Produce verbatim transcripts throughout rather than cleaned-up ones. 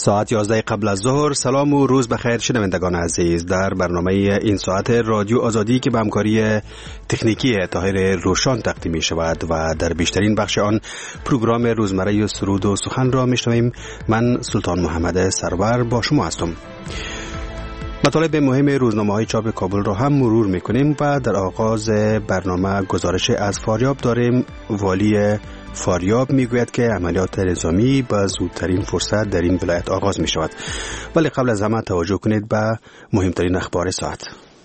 ساعت یازده قبل از ظهر. سلام و روز بخیر شنوندگان عزیز. در برنامه این ساعت رادیو آزادی که به همکاری تکنیکی طاهر روشان تقدیم می شود و در بیشترین بخش آن پروگرام روزمره سرود و سخن را می شنویم، من سلطان محمد سرور با شما هستم. مطالب مهم روزنامه‌های چاپ کابل را هم مرور می‌کنیم و در آغاز برنامه گزارش از فاریاب داریم. والی فاریاب میگوید که عملیات نظامی با زودترین فرصت در این ولایت آغاز می‌شود. ولی قبل از همه توجه کنید به مهمترین اخبار ساعت.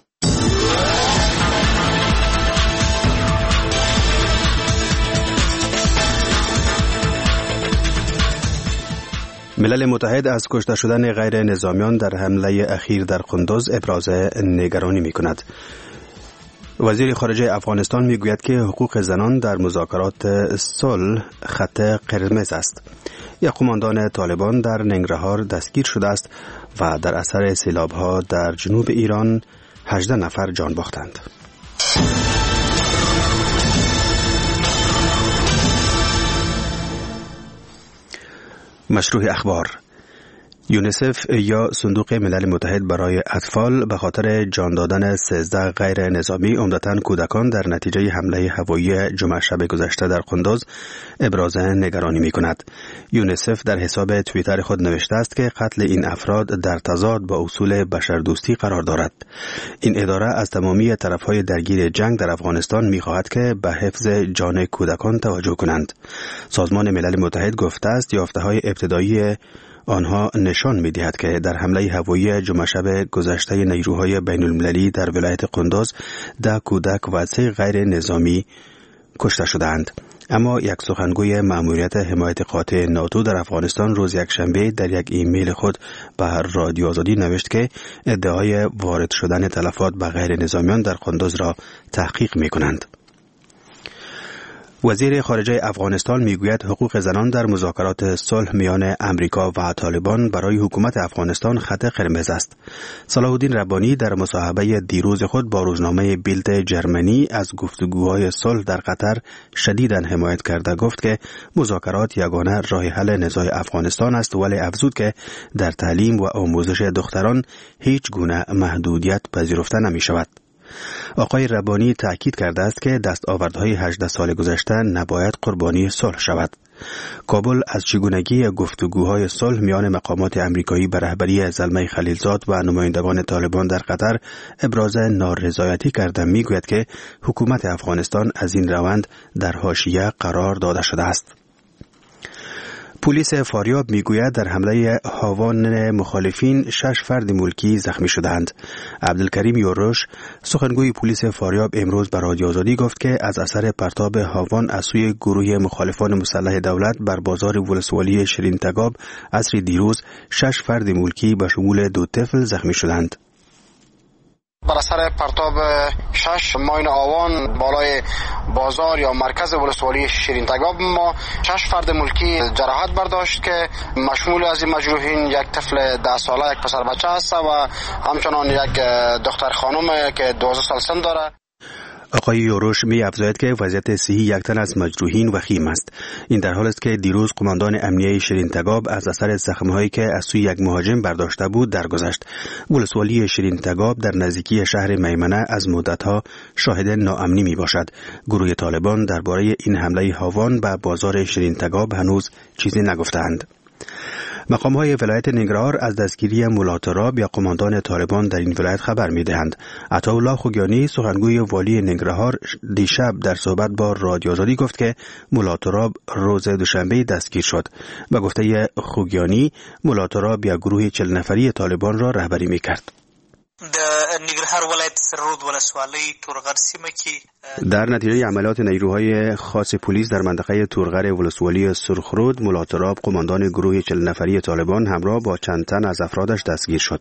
ملل متحد از کشته شدن غیر نظامیان در حمله اخیر در قندوز ابراز نگرانی می کند. وزیر خارجه افغانستان می گوید که حقوق زنان در مذاکرات صلح خط قرمز است. یک قماندان طالبان در ننگرهار دستگیر شده است و در اثر سیلاب‌ها در جنوب ایران هجده نفر جان باختند. مشروع اخبار. یونیسف یا صندوق ملل متحد برای اطفال به خاطر جان دادن سیزده غیر نظامی عمدتاً کودکان در نتیجه حمله هوایی جمعه شب گذشته در قندوز ابراز نگرانی می کند. یونیسف در حساب توییتر خود نوشته است که قتل این افراد در تضاد با اصول بشردوستی قرار دارد. این اداره از تمامی طرفهای درگیر جنگ در افغانستان می خواهد که به حفظ جان کودکان توجه کنند. سازمان ملل متحد گفته است یافته‌های ابتدایی آنها نشان می‌دهد که در حمله هوایی جمعه شب گذشته نیروهای بین‌المللی در ولایت قندوز ده کودک و سه غیر نظامی کشته شدند. اما یک سخنگوی مأموریت حمایت قاطع ناتو در افغانستان روز یکشنبه در یک ایمیل خود به رادیو آزادی نوشت که ادعای وارد شدن تلفات به غیر نظامیان در قندوز را تحقیق می‌کنند. وزیر خارجه افغانستان میگوید حقوق زنان در مذاکرات صلح میان امریکا و طالبان برای حکومت افغانستان خط قرمز است. صلاح الدین ربانی در مصاحبه دیروز خود با روزنامه بیلد جرمنی از گفتگوهای صلح در قطر شدیداً حمایت کرده گفت که مذاکرات یگانه راه حل نزاع افغانستان است، ولی افزود که در تعلیم و آموزش دختران هیچ گونه محدودیت پذیرفته نمی شود. آقای ربانی تأکید کرده است که دستاوردهای هجده سال گذشته نباید قربانی صلح شود. کابل از چگونگی گفتگوهای صلح میان مقامات امریکایی به رهبری زلمه خلیلزاد و نمایندگان طالبان در قطر ابراز نارضایتی کرده میگوید که حکومت افغانستان از این روند در حاشیه قرار داده شده است. پلیس فاریاب میگوید در حمله هاوان مخالفین شش فرد ملکی زخمی شدند. عبدالکریم یوروش سخنگوی پلیس فاریاب امروز به رادیو آزادی گفت که از اثر پرتاب هاوان از سوی گروه مخالفان مسلح دولت بر بازار ولسوالی شیرین تگاب عصر دیروز شش فرد ملکی به شمول دو طفل زخمی شدند. بر اثر پرتاب شش ماین آوان بالای بازار یا مرکز ولسوالی شیرین تگاب ما شش فرد ملکی جراحت برداشت که مشمول از این مجروحین یک طفل ده ساله، یک پسر بچه است و همچنان یک دختر خانم که دوازده سال سن داره. آقای یوروش می افزاید که وضعیت صحی یک تن از مجروحین وخیم است. این در حالی است که دیروز قماندان امنیه شیرین تگاب از اثر زخم‌هایی که از سوی یک مهاجم برداشته بود درگذشت. ولسوالی شیرین تگاب در نزدیکی شهر میمنه از مدت‌ها شاهد ناامنی می باشد. گروه طالبان درباره این حمله هاوان به بازار شیرین تگاب هنوز چیزی نگفتند. مقام‌های ولایت ننگرهار از دستگیری مولا تراب یا قماندان طالبان در این ولایت خبر می‌دهند. عطاالله خوگیانی سخنگوی والی ننگرهار دیشب در صحبت با رادیو آزادی گفت که مولا تراب روز دوشنبه دستگیر شد. به گفته خوگیانی مولا تراب یا گروه چهل نفری طالبان را رهبری می‌کرد. د ننګرهار ولایت سرود ولسوالۍ تورغر سیمه کې در نتیجه عملیات نیروهای خاص پلیس در منطقه تورغر ولسوالی سرخرود مولا تراب قماندان گروه چهل نفری طالبان همراه با چند تن از افرادش دستگیر شد.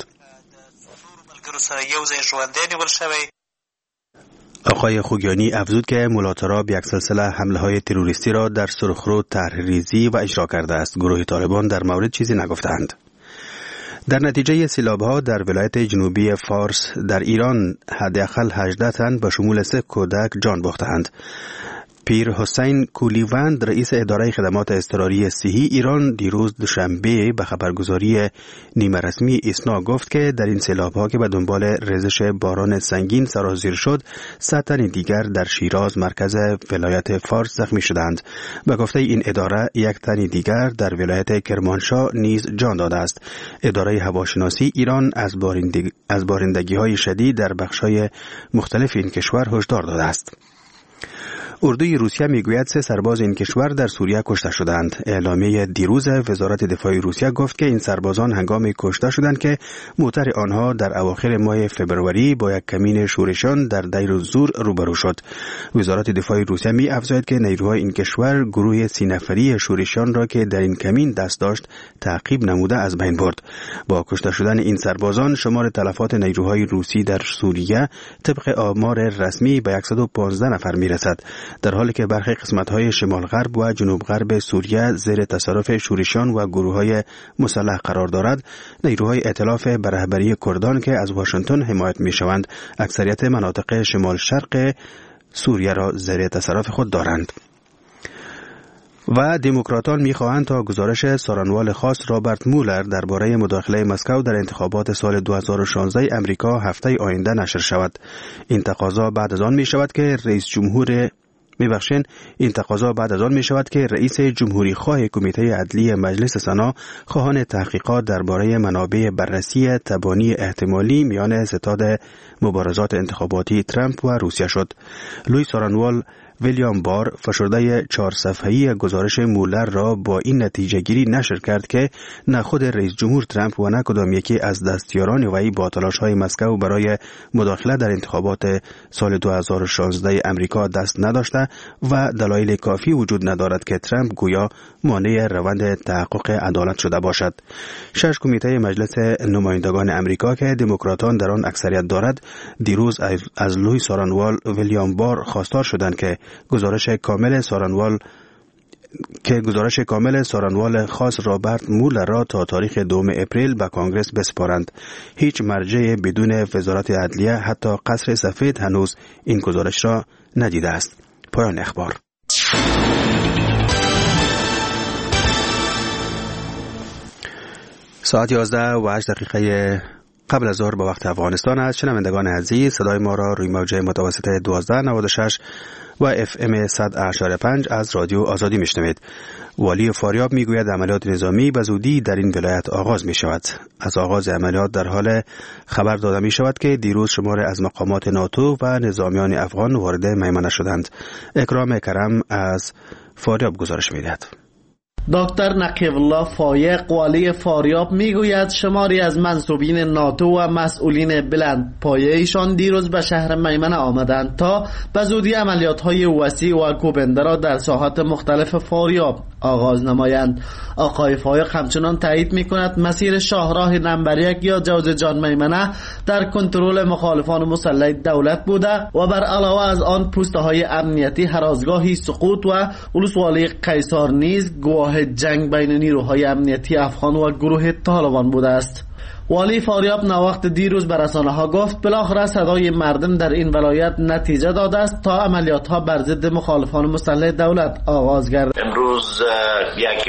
آقای خوگیانی افزود که مولا تراب یک سلسله حمله های تروریستی را در سرخرود طرح‌ریزی و اجرا کرده است. گروه طالبان در مورد چیزی نگفتند. در نتیجه سیلاب‌ها در ولایت جنوبی فارس در ایران حداقل هجده تن به شمول سه کودک جان باختند. پیر حسین کولیوند رئیس اداره خدمات اضطراری صحی ایران دیروز دوشنبه به خبرگزاری نیمه رسمی ایسنا گفت که در این سیلاب‌ها که به دنبال ریزش باران سنگین سرازیر شد، صد تن دیگر در شیراز مرکز ولایت فارس زخمی شدند. به گفته این اداره یک تن دیگر در ولایت کرمانشاه نیز جان داده است. اداره هواشناسی ایران از بارندگی از بارندگی‌های شدید در بخش‌های مختلف این کشور هشدار داده است. اردوی روسیه میگوید سه سرباز این کشور در سوریه کشته شدند. اعلامیه دیروز وزارت دفاع روسیه گفت که این سربازان هنگام کشته شدند که موتر آنها در اواخر ماه فبروری با یک کمین شورشان در دیر الزور روبرو شد. وزارت دفاع روسیه می افزاید که نیروهای این کشور گروه سی نفری شورشان را که در این کمین دست داشت تعقیب نموده از بین برد. با کشته شدن این سربازان شمار تلفات نیروهای روسی در سوریه طبق آمار رسمی به صد و پانزده نفر می رسد، در حالی که برخی قسمت‌های شمال غرب و جنوب غرب سوریه زیر تصرف شورشیان و گروه‌های مسلح قرار دارد. نیروهای ائتلاف به رهبری کردان که از واشنگتن حمایت می‌شوند اکثریت مناطق شمال شرق سوریه را زیر تصرف خود دارند. و دموکراتان می‌خواهند تا گزارش سارنوال خاص رابرت مولر درباره مداخله مسکو در انتخابات سال دو هزار و شانزده امریکا هفته آینده نشر شود. این تقاضا بعد از آن می‌شود که رئیس جمهور میبخشین این تقاضا بعد از آن می شود که رئیس جمهوری خواه کمیته عدلی مجلس سنا خواهان تحقیقات درباره منابع بررسی تبانی احتمالی میان ستاد مبارزات انتخاباتی ترامپ و روسیه شد. لوی سارنوال ویلیام بار فشرده چهار صفحه‌ای گزارش مولر را با این نتیجه گیری نشر کرد که نه خود رئیس جمهور ترامپ و نه کدام یکی از دستیاران وی با تلاش‌های مسکو برای مداخله در انتخابات سال دو هزار و شانزده امریکا دست نداشته و دلایل کافی وجود ندارد که ترامپ گویا مانع روند تحقق عدالت شده باشد. شش کمیته مجلس نمایندگان امریکا که دموکراتان در آن اکثریت دارد دیروز از لوی سارنوال ویلیام بار خواستار شدند که گزارش کامل سارنوال که گزارش کامل سارنوال خاص رابرت مولر را تا تاریخ دوم اپریل به کانگرس بسپارند. هیچ مرجع بدون وزارت عدلیه حتی قصر سفید هنوز این گزارش را ندیده است. پایان اخبار. ساعت یازده و هشت دقیقه قبل از ظهر به وقت افغانستان است. شنوندگان عزیز، صدای ما را روی موج متوسط دوازده نود و شش و اف ام صد اشاره پنج از رادیو آزادی میشنوید. والی فاریاب میگوید عملیات نظامی به زودی در این ولایت آغاز می شود. از آغاز عملیات در حال خبر داده می شود که دیروز شمار از مقامات ناتو و نظامیان افغان وارد میمنه شدند. اکرام کرم از فاریاب گزارش میدهد. دکتر نقیب الله فایق والی فاریاب میگوید شماری از منصوبین ناتو و مسئولین بلند پایه ایشان دیروز به شهر میمنه آمدند تا به زودی عملیات‌های وسیع و کوبنده را در ساحات مختلف فاریاب آغاز نمایند. آقای فایق همچنان تایید میکند مسیر شاهراه نمبر یک یا جوز جان میمنه در کنترل مخالفان مسلح دولت بوده و بر علاوه از آن پوسته‌های امنیتی هرازگاهی سقوط و ولسوالی قیصر نیز گواه جنگ بین نیروهای امنیتی افغان و گروه طالبان بوده است. والی فاریاب ناوقت دیروز به رسانه‌ها گفت بالاخره صدای مردم در این ولایت نتیجه داده است تا عملیات‌ها بر ضد مخالفان مسلح دولت آغاز گردد. امروز یک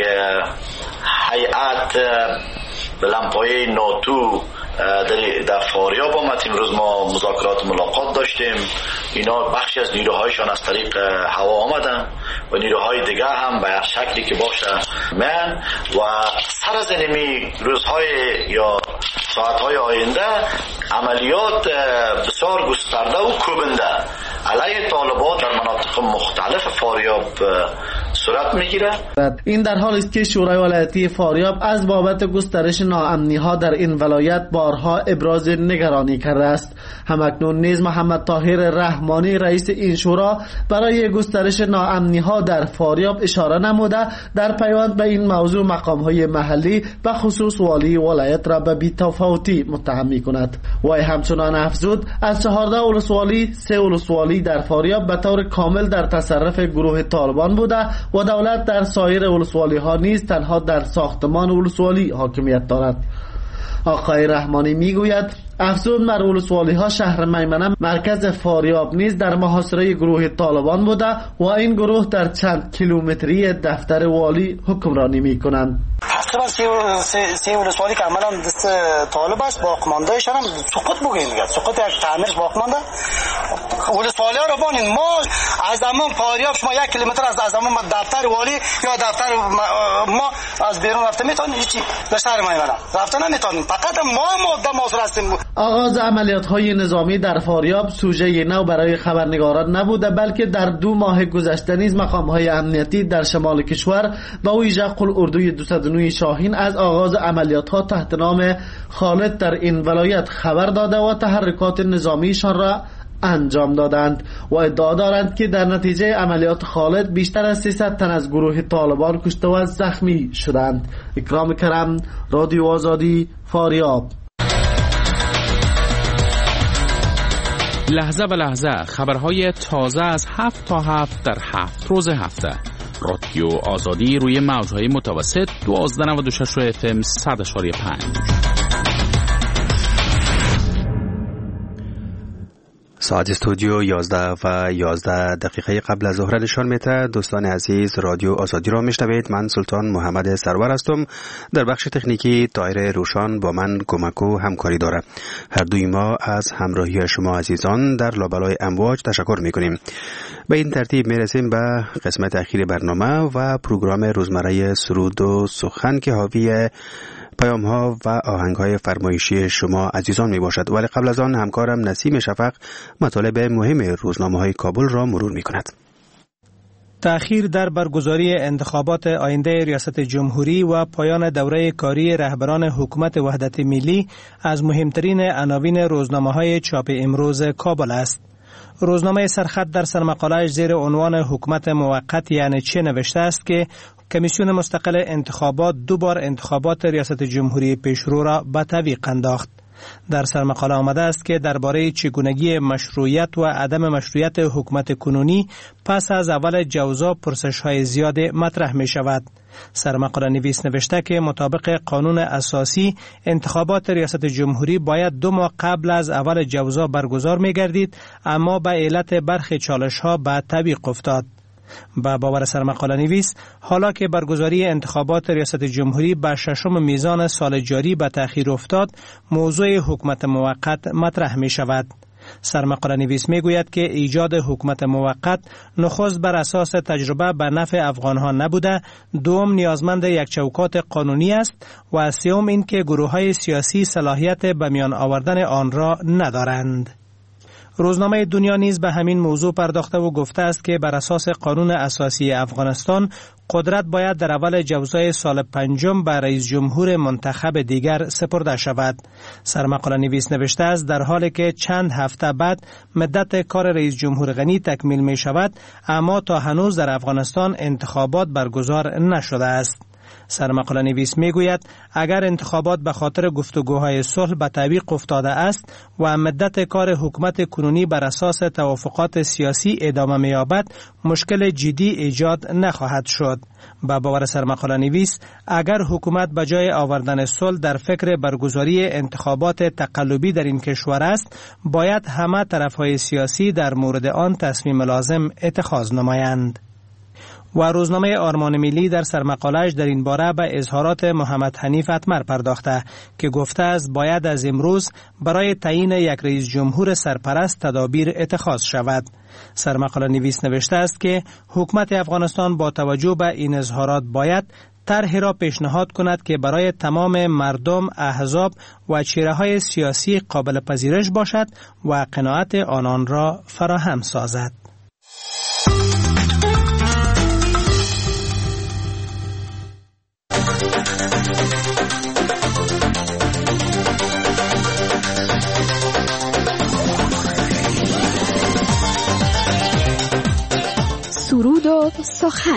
هیئت بلندپایه ناتو در, در فاریاب آمد. امروز ما مذاکرات ملاقات داشتیم. اینا بخشی از نیروهایشان از طریق هوا آمدن و نیروهای دیگه هم به شکلی که باشه من و سر از اینمی روزهای یا ساعتهای آینده عملیات بسیار گسترده و کوبنده علیه طالبان در مناطق مختلف فاریاب صورت میگیره. این در حال است که شورای ولایتی فاریاب از بابت گسترش ناامنی ها در این ولایت بارها ابراز نگرانی کرده است. همکنون نیز محمد طاهر رحمانی رئیس این شورا برای گسترش ناامنی ها در فاریاب اشاره نموده در پیوند به این موضوع مقام های محلی به خصوص والی ولایت را به بی‌تفاوتی متهم می‌کند. وی همچنان افزود از چهارده ولسوالی سه ولسوالی در فاریاب به طور کامل در تصرف گروه طالبان بوده و دولت در سایر ولسوالی ها نیز تنها در ساختمان ولسوالی حاکمیت دارد. آقای رحمانی میگوید افزون بر ولسوالی ها شهر میمنه مرکز فاریاب نیز در محاصره گروه طالبان بوده و این گروه در چند کیلومتری دفتر والی حکمرانی میکنند. تقریبا سی, سی ولسوالی که عملا دست طالب است، باقیمانده‌اش هم سقوط بگیم دیگه، سقوط یک تعمیرش باقیمانده. ولسوالی ها رو بانید ما از زمان فاریاب شما یک کیلومتر از زمان دفتر والی یا دفتر ما از بیرون رفته میتونیم هیچی به شهر میمنه رفته نمیتونیم، فقط ما ماده موثر هستیم. آغاز عملیات های نظامی در فاریاب سوژه نو برای خبرنگاران نبوده، بلکه در دو ماه گذشته نیز مقام های امنیتی در شمال کشور با ویژه قلعه‌اردوی دویست و نه شاهین از آغاز عملیات ها تحت نام خالد در این ولایت خبر داده و تحرکات نظامیشان را انجام دادند و ادعا دارند که در نتیجه عملیات خالد بیشتر از سیصد تن از گروه طالبان کشته و زخمی شدند. اکرام کرم، رادیو آزادی، فاریاب. لحظه به لحظه خبرهای تازه از هفت تا هفت در هفت روز هفته. رادیو آزادی روی موجهای متوسط دوازده نود و شش اف ام صد و پنج. ساعت استودیو یازده و یازده دقیقه قبل از ظهر نشان میده. دوستان عزیز، رادیو آزادی را میشنوید. من سلطان محمد سرور هستم. در بخش تکنیکی طاهر روشان با من کمک و همکاری داره. هر دوی ما از همراهی شما عزیزان در لابلای امواج تشکر میکنیم. به این ترتیب میرسیم به قسمت اخیر برنامه و پروگرام روزمره سرود و سخن که حاوی پیام ها و آهنگ های فرمایشی شما عزیزان می باشد. ولی قبل از آن همکارم نسیم شفق مطالب مهم روزنامه های کابل را مرور می کند. تأخیر در برگزاری انتخابات آینده ریاست جمهوری و پایان دوره کاری رهبران حکومت وحدت ملی از مهمترین عناوین روزنامه های چاپ امروز کابل است. روزنامه سرخط در سرمقاله‌اش زیر عنوان حکومت موقت یعنی چه نوشته است که کمیسیون مستقل انتخابات دو بار انتخابات ریاست جمهوری پیشرو را به تعویق انداخت. در سرمقاله آمده است که درباره چگونگی مشروعیت و عدم مشروعیت حکومت کنونی پس از اول جوزا پرسش‌های زیاد مطرح می شود. سرمقاله نویس نوشته که مطابق قانون اساسی انتخابات ریاست جمهوری باید دو ماه قبل از اول جوزا برگزار می گردید، اما به علت برخی چالش‌ها به تعویق افتاد. با باور سرمقاله نویس، حالا که برگزاری انتخابات ریاست جمهوری به ششم میزان سال جاری به تأخیر افتاد، موضوع حکومت موقت مطرح می شود. سرمقاله نویس می گوید که ایجاد حکومت موقت نخست بر اساس تجربه به نفع افغانها نبوده، دوم نیازمند یک چوکات قانونی است و سوم این که گروه های سیاسی صلاحیت به میان آوردن آن را ندارند. روزنامه دنیا نیز به همین موضوع پرداخته و گفته است که بر اساس قانون اساسی افغانستان قدرت باید در اول جوزای سال پنجم به رئیس جمهور منتخب دیگر سپرده شود. سرمقاله نویس نوشته است در حالی که چند هفته بعد مدت کار رئیس جمهور غنی تکمیل می شود، اما تا هنوز در افغانستان انتخابات برگزار نشده است. سرمقاله نویس می گوید اگر انتخابات به خاطر گفتگوهای صلح به تعویق افتاده است و مدت کار حکومت کنونی بر اساس توافقات سیاسی ادامه می یابد، مشکل جدی ایجاد نخواهد شد. با باور سرمقاله نویس، اگر حکومت به جای آوردن صلح در فکر برگزاری انتخابات تقلبی در این کشور است، باید همه طرفهای سیاسی در مورد آن تصمیم لازم اتخاذ نمایند. و روزنامه آرمان ملی در سرمقاله‌اش در این باره به اظهارات محمد حنیف اتمر پرداخته که گفته است باید از امروز برای تعیین یک رئیس جمهور سرپرست تدابیر اتخاذ شود. سرمقاله نویس نوشته است که حکومت افغانستان با توجه به این اظهارات باید طرحی را پیشنهاد کند که برای تمام مردم، احزاب و چهره‌های سیاسی قابل پذیرش باشد و قناعت آنان را فراهم سازد. سرود و سخن.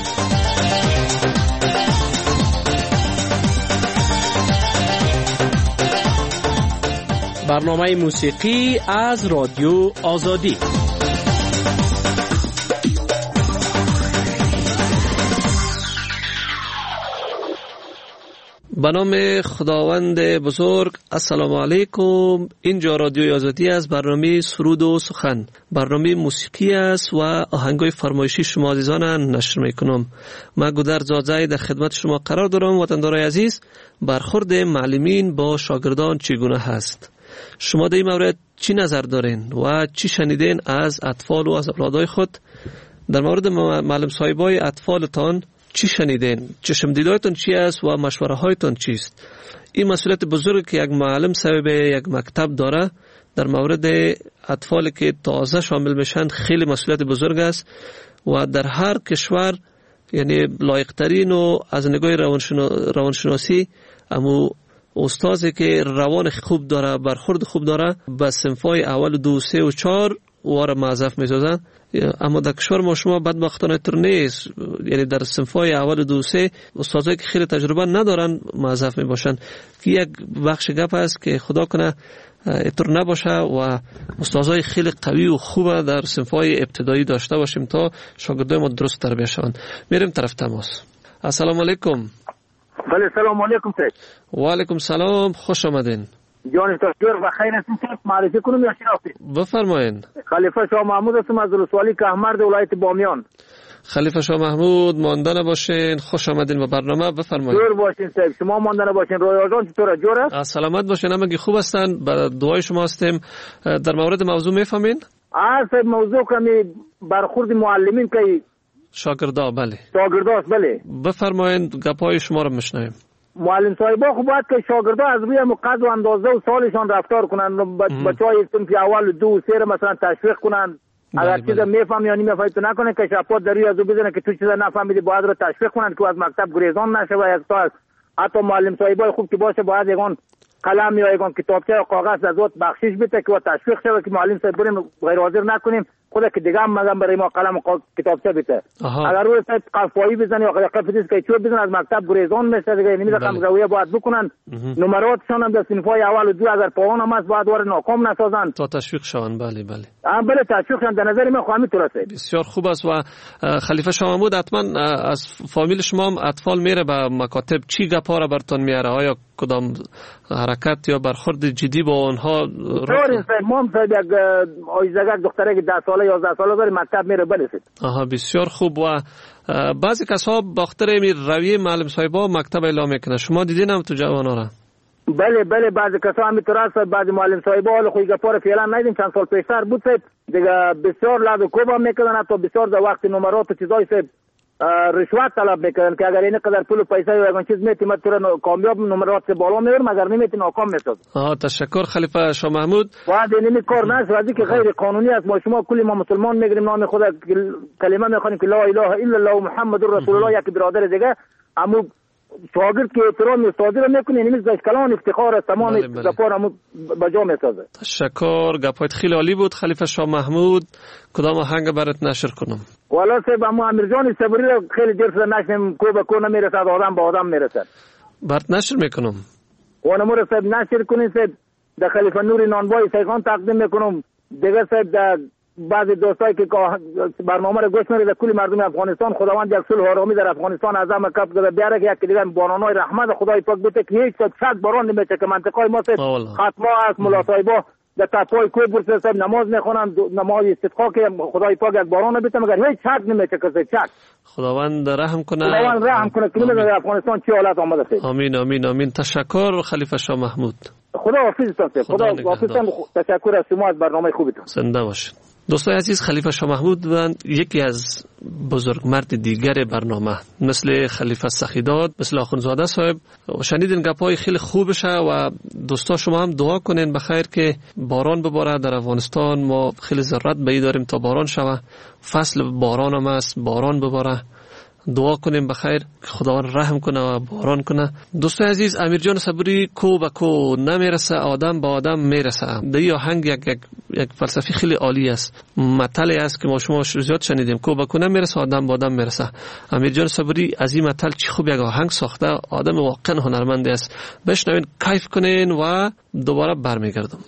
برنامه موسیقی از رادیو آزادی. به نام خداوند بزرگ. السلام علیکم. اینجا رادیوی آزادی است. برنامه سرود و سخن، برنامه موسیقی است و آهنگای فرمایشی شما عزیزان نشر میکنم. من گودر زاده در خدمت شما قرار دارم. وطندارای عزیز، برخورد معلمین با شاگردان چگونه هست؟ شما در این مورد چی نظر دارین و چی شنیدین از اطفال و از اولادای خود؟ در مورد معلم صاحبای اطفالتان چی شنیدین؟ چشم دیدایتون چی است و مشوره هایتون چیست؟ این مسئولیت بزرگی که یک معلم صاحب یک مکتب داره در مورد اطفالی که تازه شامل میشن خیلی مسئولیت بزرگ است و در هر کشور یعنی لایق‌ترین و از نگاه روانشناسی امو استازی که روان خوب داره، برخورد خوب داره، به صنفای اول دو سه و چهار واره موظف میسازن. اما در کشور ما شما بدبختانه تر نیست، یعنی در صنفای اول دو سه استادایی که خیلی تجربه ندارن موظف میباشن که یک بخش گپ است که خدا کنه اینطور نباشه و استادای خیلی قوی و خوبه در صنفای ابتدایی داشته باشیم تا شاگردای ما درست تربیت شوند. میریم طرف تماس. السلام علیکم. بله سلام علیکم سید. و علیکم سلام، خوش آمدین. جان دکتر و خیر هستین سید. معرفی کنم یا شناختید؟ بفرمایین. خلیفه شاه محمود هستم از ولسوالی کهمرد ولایت بامیان. خلیفه شاه محمود ماندن باشین، خوش آمدین به برنامه. بفرمایید. جور باشین سید. شما ماندن باشین. رویا جان چطوره؟ جوره؟ سلامت باشین. همگی خوب هستن. با دعای شما هستیم. در مورد موضوع میفهمین؟ آ سید موضوع کمی برخورد معلمین که شاگردا. بله شاگردا. بله بفرمایید، گپای شما رو میشنویم. معلم صاحبا خب باید که شاگردا از روی قد و اندازه و سالشان رفتار کنن. بچهای صنف اول دو و سه مثلا تشویق کنن. اگر چیزا میفهم یا نمیفهم تو نکنه که شپات در روی ازو بزنه که تو چیزا نفهمیدی، باید رو تشویق کنن که از مکتب گریزان نشه. و یک تا حتی معلم صاحبای خوب که باشه باید یگان قلم یا یگان کتابچه یا کاغذ از وقت بخشش بده که تشویق شه که معلم صاحب بریم غیر حاضر نکنیم، خدا که دیگه هم مگم برای ما قلم و کتابچه بده. اگر روی سایت قفایی بزنی یا قفیدیس که چوب بزنن از مکتب گریزان میشه دیگه. نمیده کم رویه باید بکنن. نمراتشان هم در صنفای اول و دو اگر پایان هم است باید وارد ناکام نسازن تا تشویق شون. بله بله هم بله تشویق شون. در نظر من خواهمی تو رسید. بسیار خوب است. و خلیفه شاه محمود حتما از فامیل شما هم اطفال میره به مکاتب، چی گپا را براتون میاره؟ آیا کدام حرکت یا برخورد جدی با اونها؟ داریم سید. ما هم سید یک آیزگک دختره که ده ساله یازده ساله داره مکتب میره. بله سید. آها بسیار خوب. و بعضی کسا باختر می رویه معلم صاحبا مکتب اعلام میکنه. شما دیدین هم تو جوانا را؟ بله بله بعضی کسا هم میتونه است. بعضی معلم صاحبا حالا خوی گپا رو فعلا ندیدیم، چند سال پیشتر بود سید دیگه بسیار لعب و کوب هم میکردن. حتی بسیار در وقت نمرات و چیزای سید رشوت طلب میکردن که اگر این قدر پول و پیسه یا اون چیز میتیم تو کامیاب نمرات سے بالا میبر مگر نمیتیم ناکام میشد. آها تشکر خلیفه شاه محمود. بعد این کار نشه ولی که غیر قانونی است. ما شما کلی ما مسلمان میگیریم نام خدا کلمه میخوانیم که لا اله الا الله محمد رسول الله. یک برادر دیگه اما شاگرد که احترام استادی رو میکنه نمیز داشت کلان افتخار است. تمام گپار هم بجا میسازه. تشکر. گپایت خیلی عالی بود خلیفه شاه محمود. کدام آهنگ برات نشر کنم؟ والا سه با ما امیر جان صبری رو خیلی دیر شده نشنیم. کو به کو نمیرسد، آدم با آدم میرسد. برات نشر میکنم. و نمور صاحب نشر کنین صاحب. در خلیفه نوری نانبای سیغان تقدیم میکنم. دیگه صاحب در بعضی دوستایی که برنامه رو گوش می‌کنند کلی مردم افغانستان خداوند یک صلح آرامی در افغانستان اعظم کپ کرده بیاره که یک دیگه بارانای رحمت خدای پاک بده که هیچ شک باران نمیشه که منطقه ما ختما است. ملا صاحبا در تپای کوه برسه صاحب نماز میخونن، نماز استسقا که خدای پاک یک باران بده مگر هیچ شک نمیشه که شک. خداوند رحم کنه. خداوند رحم کنه که در افغانستان چه حالت آمده است. آمین آمین آمین. تشکر خلیفه شاه محمود. خدا حافظتان. خدا حافظتان. تشکر از شما از برنامه خوبتون. زنده باشید. دوستای عزیز، خلیفه شاه محمود یکی از بزرگمرد دیگر برنامه مثل خلیفه سخیداد، مثل آخوندزاده صاحب. شنیدین گپای خیلی خوبشه و دوستا شما هم دعا کنین بخیر که باران بباره در افغانستان. ما خیلی ضرورت به این داریم تا باران شوه. فصل باران هم است، باران بباره. دعا کنیم بخیر که خداوند رحم کنه و باران کنه. دوستای عزیز، امیر جان صبری کو به کو نمیرسه، آدم با آدم میرسه. در این آهنگ یک یک یک فلسفی خیلی عالی است، متلی است که ما شما زیاد شنیدیم. کو به کو نمیرسه، آدم با آدم میرسه. امیر جان صبری از این متل چی خوب یک آهنگ ساخته. آدم واقعا هنرمند است. بشنوین، کیف کنین و دوباره برمیگردم.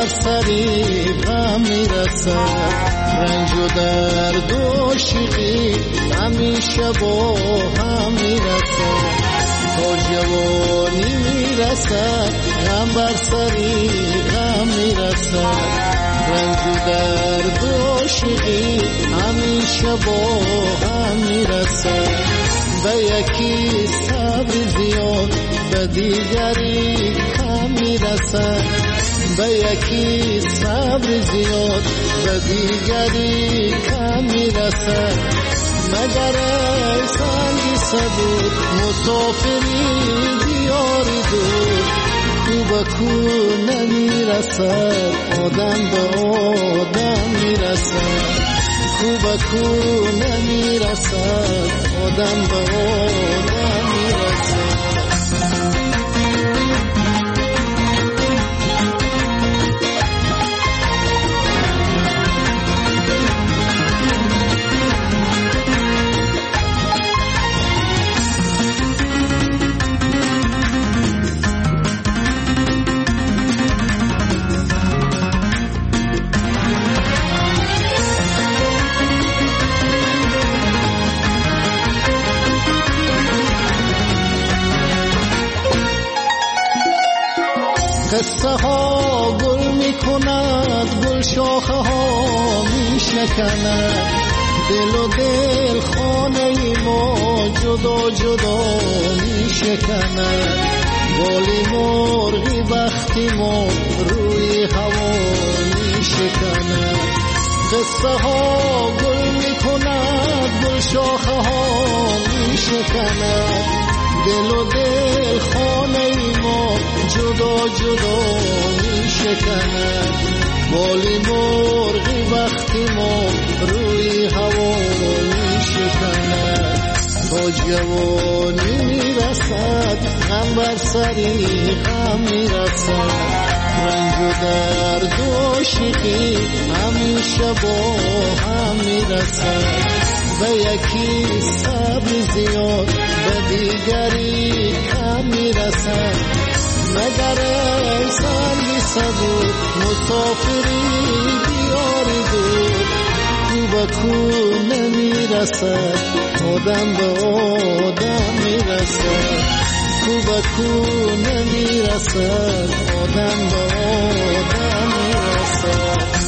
بر سری غم میرسد، رنج و درد و عاشقی همیشه با هم میرسد. تا جوانی میرسد غم بر سری غم میرسد، رنج و درد و عاشقی همیشه با هم میرسد. به یکی صبر زیاد به دیگری کم میرسد، به یکی صبر زیاد به دیگری کم میرسد. مگر ای سنگی صبور مسافری دیاری دور، کو به کو نمیرسد آدم به آدم میرسد، کو به کو نمیرسد آدم به آدم میرسد. قصه ها گل می کند، گل شاخه ها می شکند، دل و دل خانه ما جدا جدا می شکند. بالی مرغی بختی ما روی هوا می شکند. قصه ها گل می کند، گل شاخه ها می شکند، دل و دل خانه ما جدا جدا می شکند. بالی مرغی وقتی ما روی هوا می شکند. تا جوانی می رسد غم بر سری غم می رسد، رنج و درد و عاشقی همیشه با هم می رسد. به یکی صبر زیاد به دیگری کم میرسد. مگر ای سنگی صبور مسافری دیاری دور، کو به کو نمیرسد آدم به آدم میرسد، کو به کو نمیرسد آدم به آدم میرسد.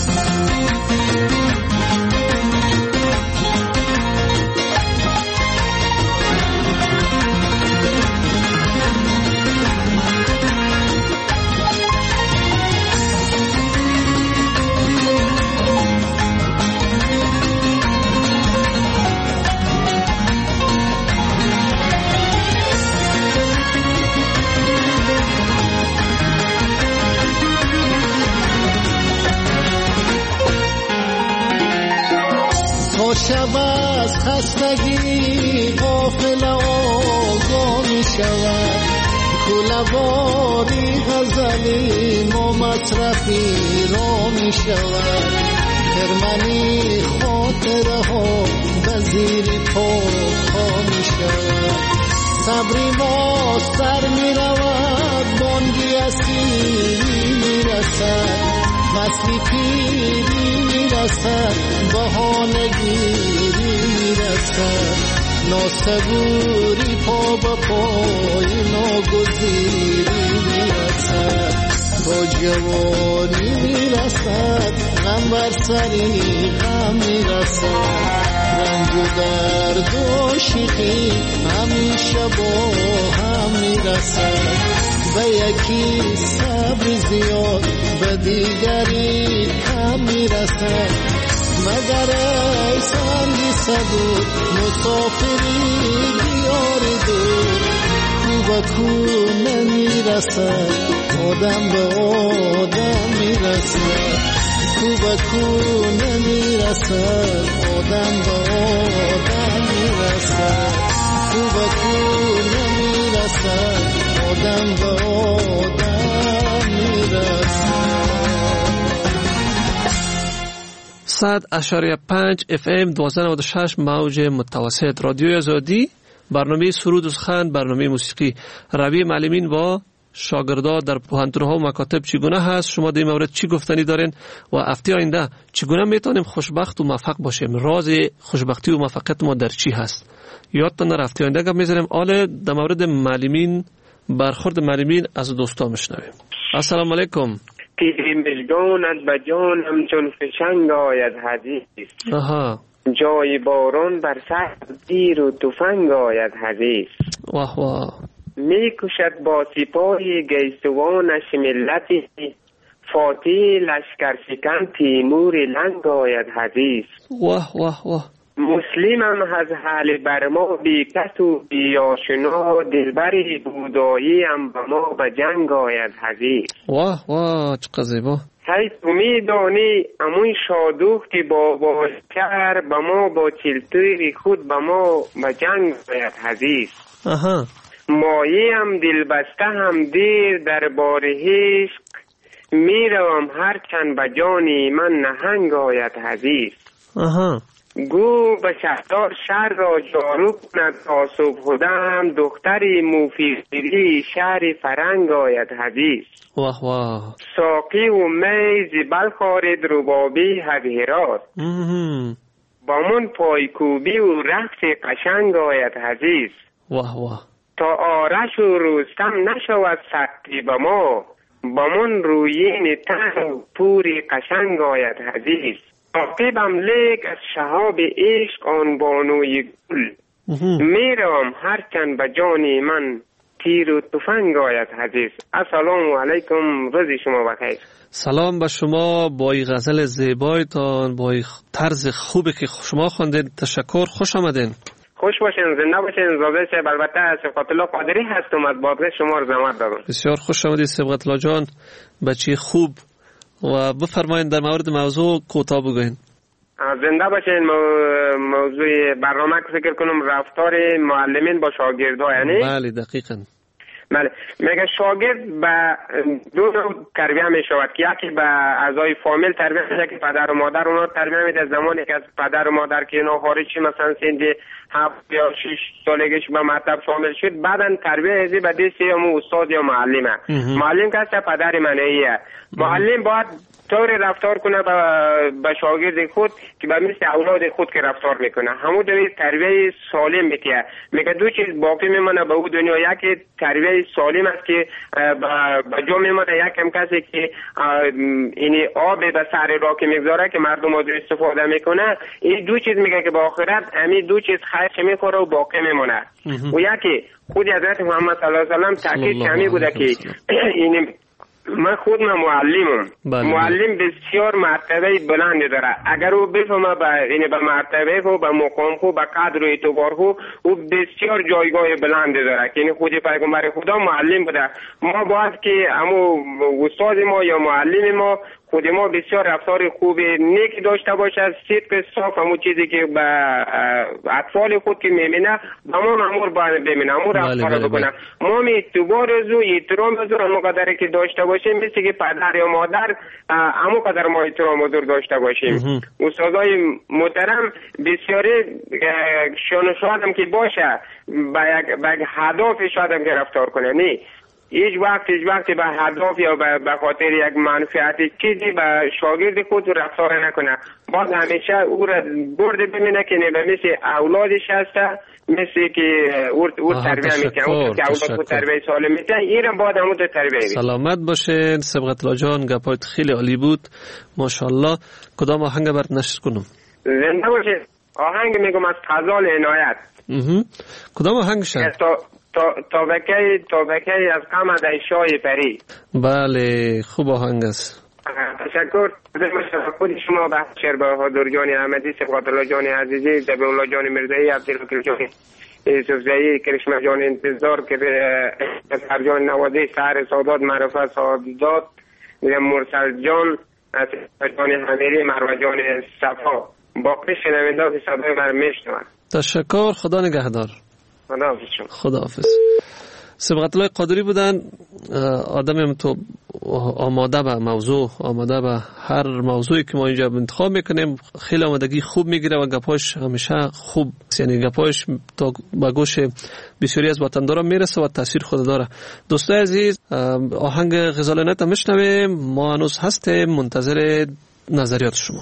شب از خستگی غافل آگاه می شود، کوله‌واری غزلی ما مصرفی را می شود. خرمنی خاطره ها به زیر پا می شود. صبری ما سر می رود، بانگی اسیری می رسد، فصلی پیری می رسد، بهانگیری می رسد. ناصبوری پا به پای ناگزیری می رسد. تا جوانی می رسد غم بر سری غم می رسد، رنج و درد و عاشقی همیشه با هم می رسد. به یکی صبر زیاد به دیگری کم می رسد. مگر ای سنگی صبور مسافری دیاری دور، کو به کو نمی رسد آدم به آدم می رسد، کو به کو نمی رسد آدم به آدم می رسد، کو به کو نمی رسد آدم به آدم می رسد. صد اشاریه پنج اف ام دوازده نود و شش موج متوسط رادیوی آزادی، برنامه سرود و سخن، برنامه موسیقی. روی معلمین با شاگردا در پوهنتون‌ها و مکاتب چگونه هست؟ شما در این مورد چی گفتنی دارین و هفته آینده چگونه میتونیم خوشبخت و موفق باشیم؟ راز خوشبختی و موفقیت ما در چی هست؟ یادتون نره هفته آینده گپ می‌زنیم. حالا در مورد معلمین، برخورد معلمین از دوستان میشنویم. السلام علیکم. تیری مژگانت به جانم چون فشنگ آید حدیث. آها. جای باران بر سر تیر و تفنگ آید حدیث. واه واه. می کشد با سپاهی گیسوانش ملتی، فاتح لشکر شکن تیمور لنگ آید حدیث. واه واه واه. مسلمم از حال بر ما بی کس و بی آشنا، دلبری بودایی هم به ما به جنگ آید حدیث. واه واه چقدر زیبا. هی تو می دانی امون شادوختی با باشکر، به ما با چلتوی خود به ما به جنگ آید حدیث. آها. مایی هم دلبسته هم دیر در بار عشق، می روم هرچند به جانی من نهنگ آید حدیث. آها. گو به شهردار شهر را جارو کند تا صبح دم، دختری موفیری شهر فرنگ آید حدیث. واه واه. ساقی و میز بلخارد ربابی هدهرات، با من پایکوبی و رقص قشنگ آید حدیث. واه واه. تا آرش و رستم نشود سختی به ما، با من رویین تن و پوری قشنگ آید حدیث. عاقبم لیک از شهاب عشق آن بانوی گل، میروم هرچند به جانی من تیر و تفنگ آید حدیث. السلام علیکم، روز شما بخیر. سلام به شما. با این غزل زیبایتان، با این طرز خوبی که شما خواندید، تشکر. خوش آمدین. خوش باشین، زنده باشین. زاده شب. البته صفات الله قادری هستم از بادغه شما رو زحمت دادم. بسیار خوش آمدید صفات الله جان، بچه خوب. و بفرمایید در مورد موضوع کوتاه بگوین. زنده باشین. موضوع برنامه که فکر کنم رفتار معلمین با شاگردها، یعنی بله دقیقاً. بله، میگه شاگرد به دو نوع تربیه می شود که یکی به اعضای فامیل تربیه میشه که پدر و مادر اونا تربیه میده. زمانی که از پدر و مادر که اینا خارج شد، مثلا سن هفت یا شش سالگیش به مکتب شامل شد، بعدن تربیه ازی به دست یا استاد یا معلمه. معلم که پدر منیه. معلم باید طور رفتار کنه با شاگرد خود که به مثل اولاد خود که رفتار میکنه. همون دوی تربیه سالم میتیه. میگه دو چیز باقی میمونه به او دنیا، یکی تربیه سالم است که به جا میمونه، یک هم کسی که اینی آب به سر را که میگذاره که مردم ها استفاده میکنه. این دو چیز میگه که با آخرت همین دو چیز خیرش میخوره و باقی میمونه. و یکی خود حضرت محمد صلی الله علیه و سلم تاکید کمی بوده که این من خود من معلمم. معلم بسیار مرتبه بلندی داره. اگر او بفهمه به این به مرتبه خو، به مقام خو، به قدر و اعتبار خو، او بسیار جایگاه بلندی داره که این خود پیغمبر خدا معلم بوده. ما باید که همو استاد ما یا معلم ما خود ما بسیار رفتار خوب نیک داشته باشه، صدق صاف، همون چیزی که به اطفال خود که میبینه با ما مامور باید ببینه، همون رفتار بکنه. ما می اعتبار از و احترام از همون قدر که داشته باشیم، مثل که پدر یا مادر همون قدر ما احترام از داشته باشیم. استادای محترم بسیاری شان شادم که باشه با یک هدف شادم که رفتار کنه، نه هیچ وقت هیچ وقت به هدف یا به خاطر یک منفعت چیزی به شاگرد خود رفتار نکنه. باید همیشه او را برده ببینه که نه به مثل اولادش هسته، مثل که او تربیه میکنه، او که اولاد خود تربیه سالم میکنه، این را باید همون تربیه بید. سلامت باشین سبقت الله جان، گپایت خیلی عالی بود ماشاءالله. کدام آهنگ برات نشر کنم؟ زنده باشین. آهنگ میگم از غزال عنایت. کدام آهنگ شد؟ تا تابکه تابکه از غم دیشای پری. بله خوب آهنگ است. تشکر. خود شما بخشر بهادر جان احمدی، سبقت الله جان عزیزی، زبی الله جان مرزایی، عبدالوکیل جان یوسف زایی، کرشمه جان انتظار، که هر جان نوازی، سهر سادات، معرفت سادات، مرسل جان، جان حمیری، مروه جان صفا. باقی شنونده که صدای من میشنون. تشکر. خدا نگهدار. خداحافظ. خداحافظ. سبقت الله قادری بودن آدم تو آماده به موضوع، آماده به هر موضوعی که ما اینجا انتخاب میکنیم، خیلی آمادگی خوب میگیره و گپاش همیشه خوب، یعنی گپاش تا به گوش بسیاری از وطنداران میرسه و تاثیر خود داره. دوستای عزیز، آهنگ غزالانت میشنویم. ما هنوز هستیم منتظر نظریات شما.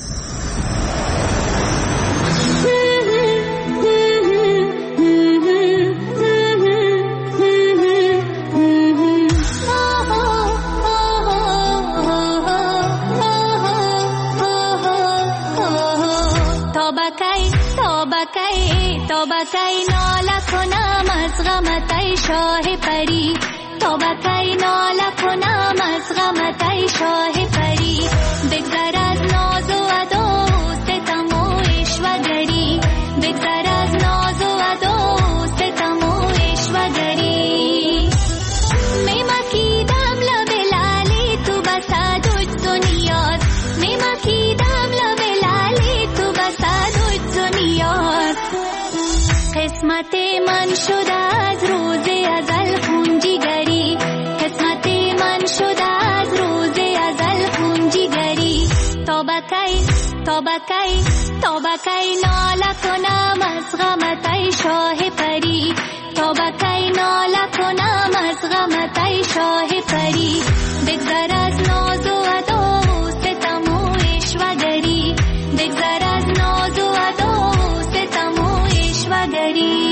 توبه کی ناله کنم از غمت ای شاه پری، توبه کی ناله کنم از غمت ای شاه پری. بگذر از ناز و ادا و ستم و عشوه‌گری، بگذر از ناز و ادا و ستم و عشوه‌گری. میمکیدم لب لالی تو بسد دنیاست، میمکیدم لب لالی تو بسد دنیاست. قسمت من شده از روز ازل خونجیگری، قسمت من شده از روز ازل خونجیگری. توبه کی توبه کی توبه کی ناله کنم از غمت ای شاه پری، توبه کی ناله کنم از غمت ای شاه پری. بگذر از ناز و ادا و ستم و عشوه‌گری، بگذر از ناز و ادا و ستم و عشوه‌گری.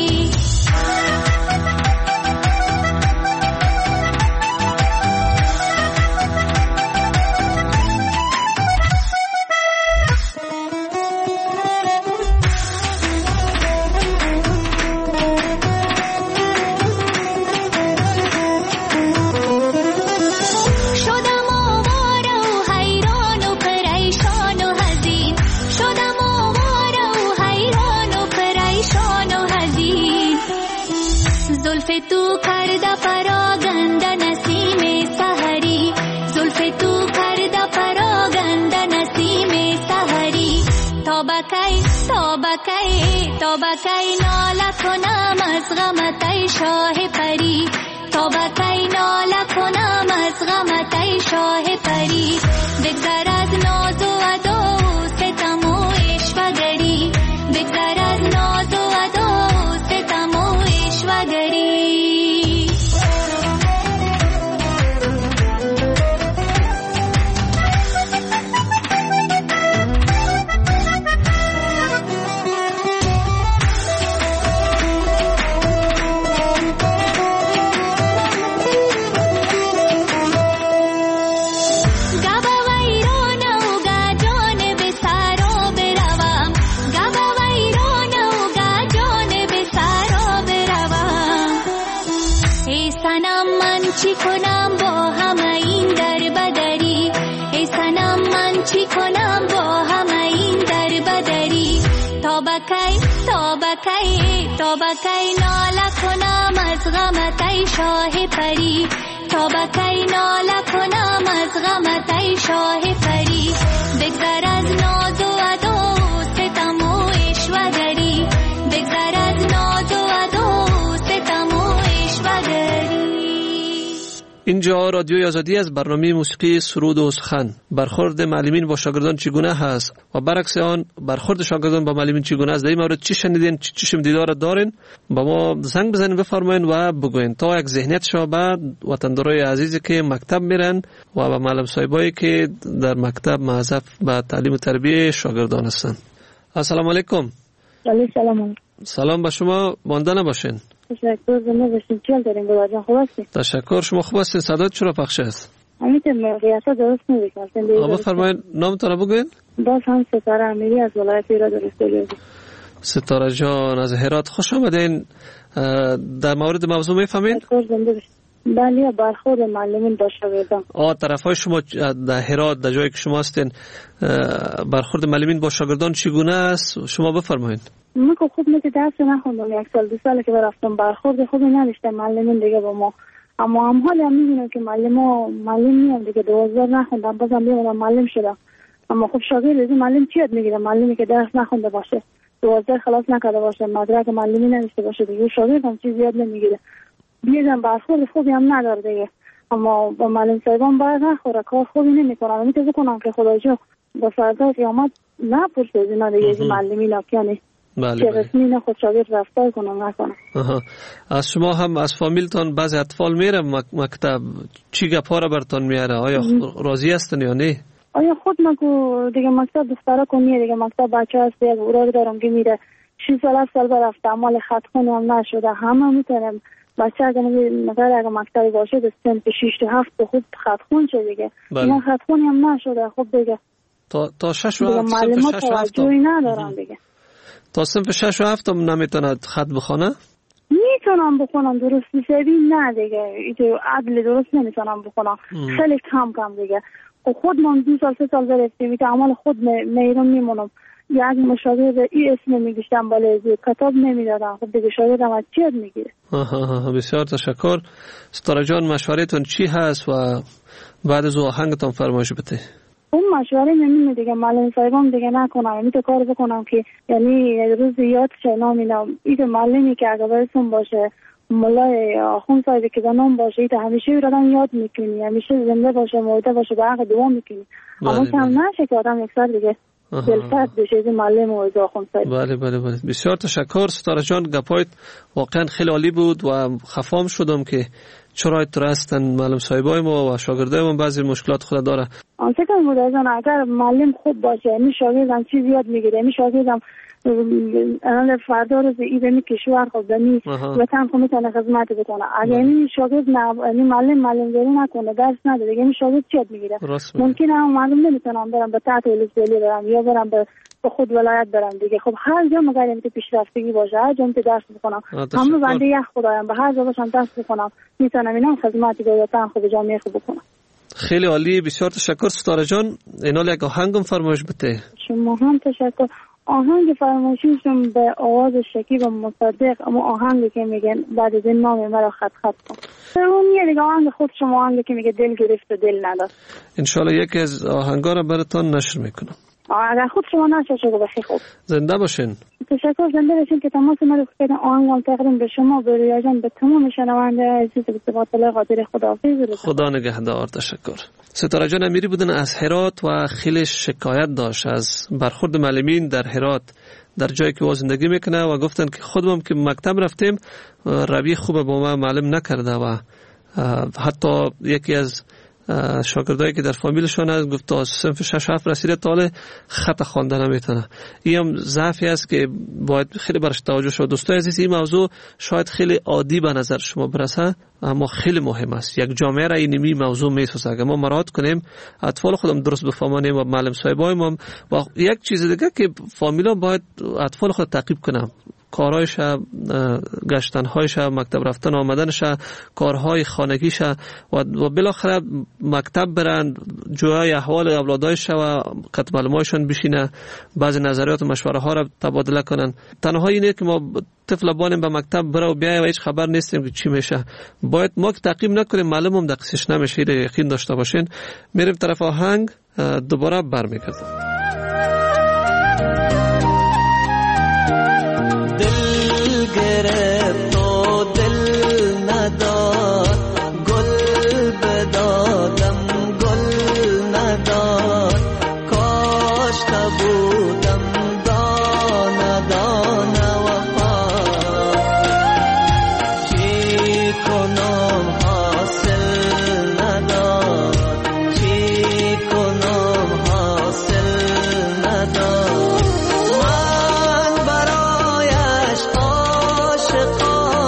تو کرده پراگند نسیم سحری، زلف تو کرده پراگند نسیم سحری. توبه کی توبه کی توبه کی ناله کنم از غمت ای شاه پری، توبه کی ناله کنم از غمت ای شاه پری. بگذر از ناز و ادا و ستم و عشوه‌گری، بگذر از ناز و ادا و ستم و عشوه‌گری. چی کنم با همه این در بدری، ای صنم من چی کنم با همه این در بدری. توبه کی توبه کی توبه کی ناله کنم از غمت ای شاه پری، توبه کی ناله کنم از غمت ای شاه پری. بگذر از ناز و ادا و ستم و عشوه‌گری، بگذر از ناز و ادا و ستم و عشوه‌گری. اینجا رادیوی آزادی از برنامه موسیقی سرود و سخن. برخورد معلمین با شاگردان چگونه هست و برعکس آن برخورد شاگردان با معلمین چگونه است؟ در این مورد چی شنیدین، چی چشم دیدار دارین؟ با ما زنگ بزنین، بفرمایین و بگوین تا یک ذهنیت شما بعد وطندارای عزیزی که مکتب میرن و با معلم صاحبایی که در مکتب معذب به تعلیم و تربیت شاگردان هستن. السلام علیکم. علیکم سلام. سلام به شما، مانده نباشین. تشکر زنده باشین. چیل دارین بابا جان، خوب هستین؟ تشکر، شما خوب هستین؟ صدات چرا پخش است؟ امیتم قیاسا درست نمیکنم. آقا فرمایید نامتون رو بگوین. باز هم ستاره امیری از ولایت هرات درست. ستاره جان از هرات خوش آمدین. در مورد موضوع میفهمین؟ تشکر زنده باشین. بله، برخورد معلمین با شاگردان. آ طرفای شما در هرات، در جایی که شما هستین، برخورد معلمین با شاگردان چگونه است؟ شما بفرمایید. من که خوب میگه درس نخوندم، یک سال دو سال که رفتم، برخورد خوبی نداشتم معلمین دیگه با ما. اما هم حالا هم میبینم که معلم‌ها معلم میام دیگه دوازده نخوندم، بازم میام معلم شدم. اما خب شاگرد معلم چی یاد میگیره؟ معلمی که درس نخونده باشه، دوازده خلاص نکرده باشه، مدرک معلمی نداشته باشه، دیگه شاگرد هم چیزی یاد نمیگیره. بیادم برخورد خوبی هم نداره دیگه. اما با معلم صاحبان باید نخوره، کار خوبی نمیکنن. میتونه کنم که خدا جو با فردا قیامت نپرسه از اینا دیگه معلمی لاکیانی بله که رسمی نه خود شاگرد رفتار کنم نکنم. از شما هم از فامیلتان بعضی اطفال میره مکتب، چی گپا را برتان میاره؟ آیا راضی هستن یا نه؟ آیا خود مگو دیگه مکتب دخترا کنیه دیگه مکتب بچه هست دیگه اورا دارم که میره شش سال هفت سال برفته عمال خطخونی هم نشده. همه میتونم بچه اگه نظر اگه مکتبی باشه به سنف شش تا هفت خود خطخون شه دیگه. اینا خطخونی هم نشده. خب دیگه تا تا شش و هفت معلومات توجهی ندارم دیگه. تا صنف شش و هفت هم نمیتوند خط بخونه؟ میتونم بخونم درست حسابی نه دیگه. ایده عدل درست نمیتونم بخونم. خیلی کم کم دیگه. خود من دو سال سه سال برفتیم ایده عمال خود میرون میمونم. یک مشاور ای اسم نمیگشتم بالای کتاب نمیدادم. خب دیگه شاگردم از چی یاد میگیره؟ آها بسیار تشکر. ستاره جان مشورتون چی هست و بعد از آهنگتون فرمایش بده. اون مشوره نمیدونم دیگه معلم صاحبم دیگه نکنم میتونه کار بکنم که یعنی روز یاد چه نامینم ایده معلمی که اگه برسون باشه مولای آخون صاحبی که نام باشه ایده همیشه ایرادم یاد میکنی همیشه زنده باشه موعده باشه به حق دوام میکنی. اما کم نشه که آدم یک سر دیگه دلسرد بشه از معلم و از آخون صاحبی. بله بله بله بسیار تشکر ستاره جان. گپایت واقعا خیلی عالی بود و خفام شدم که چرا تو هستن معلم صاحبای ما و شاگردای ما بعضی مشکلات خود داره. آن فکر بود از اون اگر معلم خوب باشه می شاگردم چیز یاد میگیره می شاگردم الان فردا روز ایده می کشور خود دمی وطن خود میتونه خدمت بکنه. اگر این شاگرد نه معلم معلم داری نکنه درس نداره دیگه این شاگرد چی یاد میگیره؟ ممکنه هم معلم نمیتونم برم به تحت ولسوالی برم یا برم به به خود ولایت برم دیگه. خب هر جا مگر اینکه پیشرفتگی باشه هر جا اینکه درس بخونم همه بنده یک خدایم به هر جا باشم درس بخونم میتونم اینا خدمتی به وطن خود جامعه خود بکنم. خیلی عالی بسیار تشکر ستاره جان. اینا یک آهنگم فرمایش بده. شما هم تشکر. آهنگ فرمایشیشون به آواز شکیب و مصدق اما آهنگی که میگن بعد از این نام مرا خط خط کن. اون یه دیگه آهنگ خود شما آهنگی که میگه دل گرفت و دل نداد. انشالله یکی از آهنگا رو براتون نشر میکنم. اگر خود شما نشه شده بخی خوب. زنده باشین. تشکر. زنده باشین که تماس ما رو کردن آهنگم تقدیم به شما به رویا جان به تمام شنونده عزیز به صفات الله قادر خداحافظ. خدا نگهدار. تشکر. ستاره جان امیری بودن از هرات و خیلی شکایت داشت از برخورد معلمین در هرات در جایی که او زندگی میکنه و گفتن که خودم که مکتب رفتیم روی خوب با ما معلم نکرده و حتی یکی از شاگردایی که در فامیلشون هست گفت تا صنف شش هفت رسیده تا خط خوانده نمیتونه. این هم ضعفی است که باید خیلی برش توجه شد. دوستای عزیز این موضوع شاید خیلی عادی به نظر شما برسه اما خیلی مهم است. یک جامعه را این می موضوع میسازه. اگر ما مراعات کنیم اطفال خودم درست بفهمانیم و معلم صاحبای ما و یک چیز دیگه که فامیلا باید اطفال خود تعقیب کنن کارهایش، گشتنهایش، مکتب رفتن آمدنش، کارهای خانگیش و بالاخره مکتب برن جویای احوال اولادایش و کتب معلومایشان بشینه بعضی نظریات و مشوره ها را تبادله کنن. تنها اینه که ما طفل بانیم به مکتب بره و بیای و هیچ خبر نیستیم که چی میشه. باید ما که تعقیب نکنیم معلم هم دقیقش نمیشه. اینو یقین داشته باشین. میریم طرف آهنگ دوباره برمیگردیم. گرفت و دل نداد گل بدادم گل نداد کاش نبودم دانه دانه وفا چی کنم حاصل نداد چی کنم حاصل نداد من برایش عاشقانه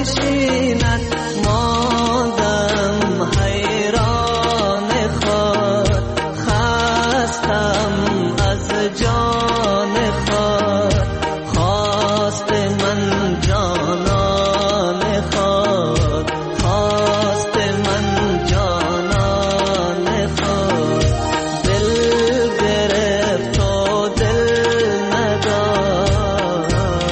نشیند ماندم حیران خود خستم از جان خود خواست من جانان خود خواست من جانان خود دل گرفت و دل نداد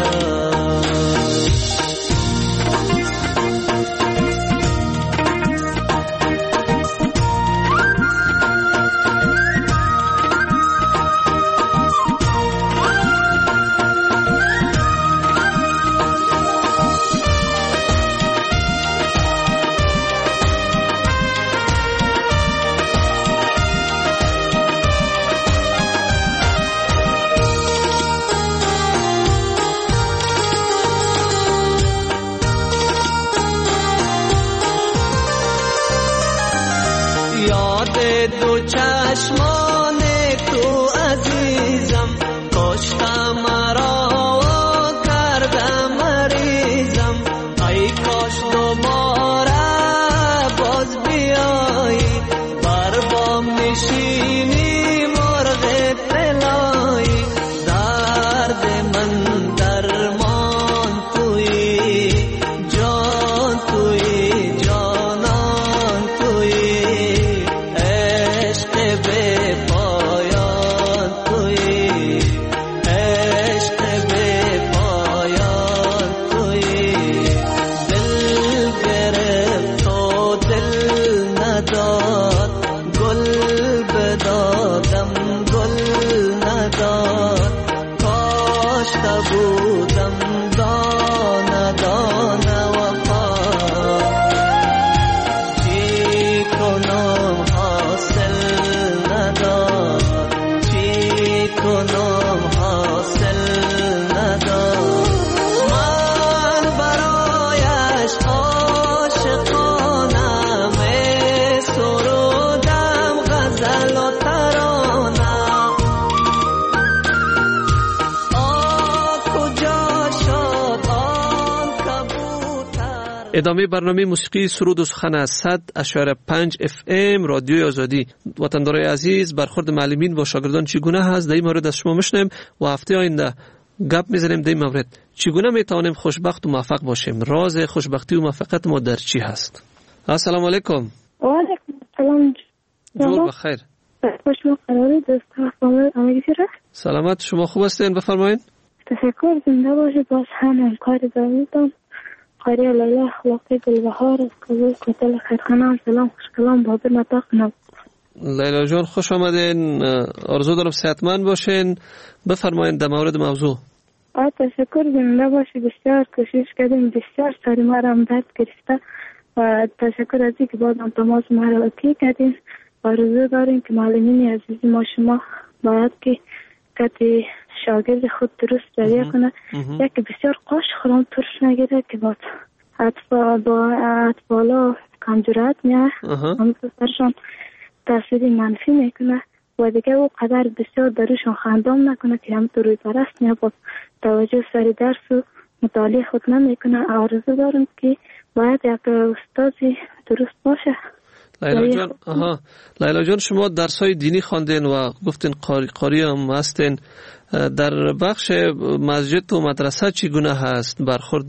یاد دو چشمان تو عزیزم کشتم مرا و کردم مریضم ای کاش دوباره باز بیایی بر بام نشینی مرغ طلایی درد من درمان تویی جان تویی جانان تویی عشق به پایان تویی عشق به پایان تویی دل گرفت و دل نداد گل بدادم گل نداد کاشته بودم دانه دانه وفا چی کنم حاصل نداد چی کنم حاصل نداد من برایش عاشقانه می سرودم غزل و ترانه آه کجا شد آن کبوتر. ادامه برنامه موسیقی سرود و سخن از صد اشاره پنج اف ام رادیوی آزادی. وطندارای عزیز، برخورد معلمین با شاگردان چگونه هست؟ در این مورد از شما میشنیم و هفته آینده گپ میزنیم در این مورد چگونه میتوانیم خوشبخت و موفق باشیم. راز خوشبختی و موفقیت ما در چی هست؟ السلام علیکم. و علیکم السلام. جور بخیر. خوش مقراری دوست فامیل همگی چرا؟ سلامت، شما خوب هستین؟ بفرمایید. تشکر، زنده باشید. باز هم همکار داریدم قاری لیلا اخلاقی گلبهار از کابل کتل خیرخانه. سلام خوشکلام بابر نطاق نب. لیلا جان خوش آمدین. آرزو دارم صحتمند باشین. بفرمایید در مورد موضوع. آه تشکر، زنده باشید. بسیار کوشش کردیم، بسیار سری ما را هم درد گرفته و تشکر از اینکه بازم تماس ما را اوکی کردین. آرزو داریم که معلمین عزیز ما شما باید که کتی شاگرد خود درست رویه کنه. یکی بسیار قاش خورم ترش نگیره که با اطفال با اطفالا کمجرات میه همون سرشان تاثیر منفی میکنه و دیگه او قدر بسیار دروشان خندام نکنه که هم روی پرست میه با توجه سر درس و مطالعه خود نمیکنه. آرزو دارم که باید یک استازی درست باشه. لیلا جان، آها لیلا جان، شما درسای دینی خواندین و گفتین قاری, قاری هم هستین. در بخش مسجد و مدرسه چگونه هست برخورد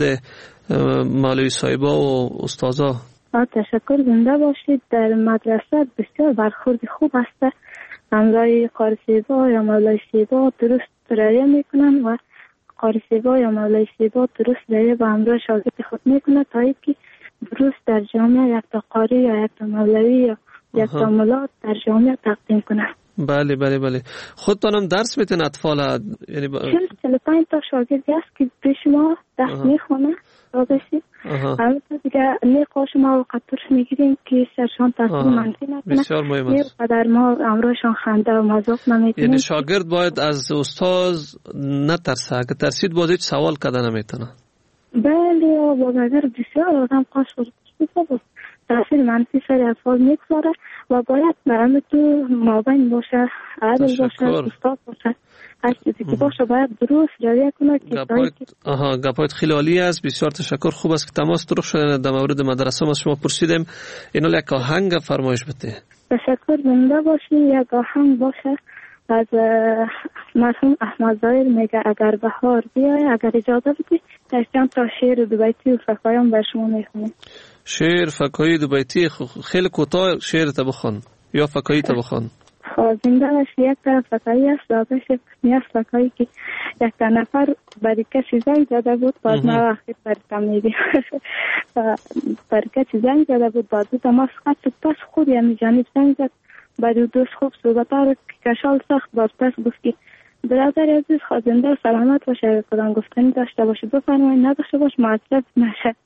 مولوی صاحبا و استادا؟ تشکر، زنده باشید. در مدرسه بسیار برخورد خوب هست. امرای قاری صاحبا یا مولوی صاحبا درست رعایت میکنن و قاری صاحبا یا مولوی صاحبا درست رعایت با امرای شاگرد خود میکنه تا اینکه درست در جامعه یک تا قاری یا یک تا مولوی یا یک تا ملا در جامعه تقدیم کنه. بله بله بله. خودتانم درس میتین اطفال؟ یعنی با... چل چل و پنج تا شاگردی هست که پیش ما درس میخونه رابطی. البته دیگه نیقاش ما وقت ترش میگیریم که سرشان تاثیر منفی نکنه. بسیار مهم است. قدر ما امروشان خنده و مذاق نمیکنیم. یعنی شاگرد باید از استاد نترسه، که ترسید باز هیچ سوال کده نمیتونه. بله، و اگر بسیار آدم قاش بود تاثیر منفی سر اطفال میگذاره و باید برامه تو مابین باشه، عادل باشه، استاد باشه. هر چیزی که باشه باید درست جاری کنه که گپایت آها گپایت خیلی عالی است. بسیار تشکر. خوب است که تماس درست شده. در مورد مدرسه ما شما پرسیدیم. اینا یک آهنگ فرمایش بده. تشکر. زنده باشی. یک آهنگ باشه از مرحوم احمد ظاهر میگه اگر بهار بیای، اگر اجازه بدی چند تا شعر دو بیتی و فکایان بر شما میخونم. شعر فکایی دو بیتی خیلی کوتاه شعر تا بخون یا فکایی تا بخون. زنده باشی. یک طرف فکایی است، دادش نیاز فکایی که یک نفر برای کسی زنگ زده بود، بعد ما وقتی برکم میدیم برای کسی زنگ زده بود، بعد دو تماس خط شد، پس خود یعنی جانب زنگ زد، بعد دوست خوب صحبت ها رو کشال سخت باز پس گفت که برادر عزیز خواهد سلامت باشه، کدام گفتنی داشته باشه بفرمایید، نداشته باش معصب نشه.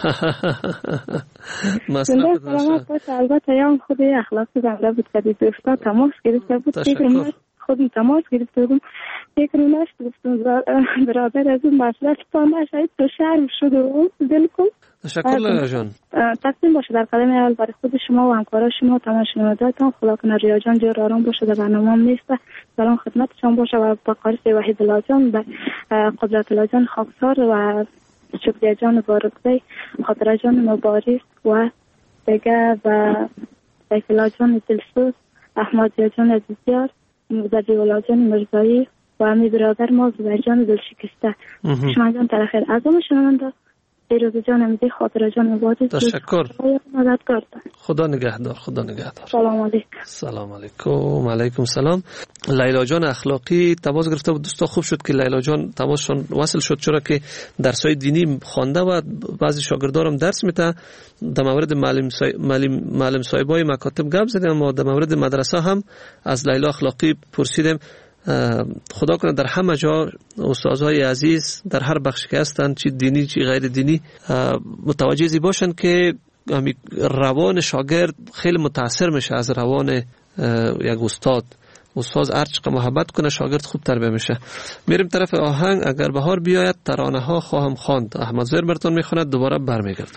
زنده سلامت باشه. البته یا خود اخلاقی زنده بود که دوستا تماس گرفته بود، فکر خودم تماس گرفته بودم، فکر نشد گفتم برادر عزیز معصب نشه، تو شرم شده و دل کن. تشکر لیلا جان. تقدیم باشه در قدم اول برای خود شما و همکاران شما تمام شنوندگان. خدا کنه ریا جان جور آرام باشه در برنامه نیست. سلام خدمتشان باشه و با قارس وحید الله جان، به قدرت الله جان خاکسار و شکریه جان بارکزی، خاطر جان مبارک و دیگه و سیف الله جان دلسوز، احمد جان عزیزیار، مقدر الله جان مرزایی و امی برادر ما زبیر جان دلشکسته. شما جان ترخیر عظم شنونده ایروز جان امیدی، خاطر جان مبارک. تشکر. خدا نگهدار. خدا نگهدار. سلام علیکم. سلام علیکم. علیکم سلام. لیلا جان اخلاقی تماس گرفته بود. دوستا خوب شد که لیلا جان تماسشون وصل شد، چرا که درسای دینی خوانده و بعضی شاگردارم درس میته. در مورد معلم سای... معلم معلم صاحبای مکاتب گپ زدیم و در مورد مدرسه هم از لیلا اخلاقی پرسیدیم. خدا کنه در همه جا استادای عزیز در هر بخش که هستند، چی دینی چی غیر دینی، متوجه باشن که روان شاگرد خیلی متاثر میشه از روان یک استاد. استاد هر چقدر محبت کنه شاگرد خوب تربیه میشه. میریم طرف آهنگ. اگر بهار بیاید ترانه ها خواهم خواند. احمد ظاهر براتون میخواند، دوباره برمیگردم.